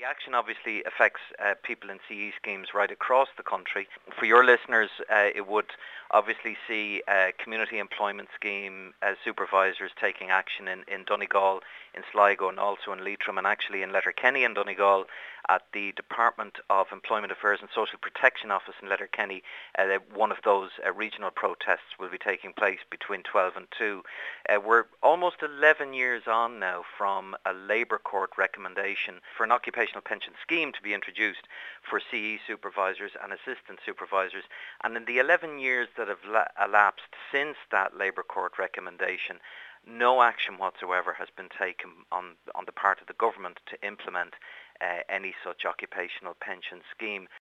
The action obviously affects people in CE schemes right across the country. For your listeners, it would obviously see community employment scheme supervisors taking action in Donegal, in Sligo and also in Leitrim, and actually in Letterkenny and Donegal at the Department of Employment Affairs and Social Protection Office in Letterkenny. One of those regional protests will be taking place between 12 and 2. We're almost 11 years on now from a Labour Court recommendation for an occupational pension scheme to be introduced for CE supervisors and assistant supervisors. And in the 11 years that have elapsed since that Labour Court recommendation, no action whatsoever has been taken on the part of the government to implement any such occupational pension scheme.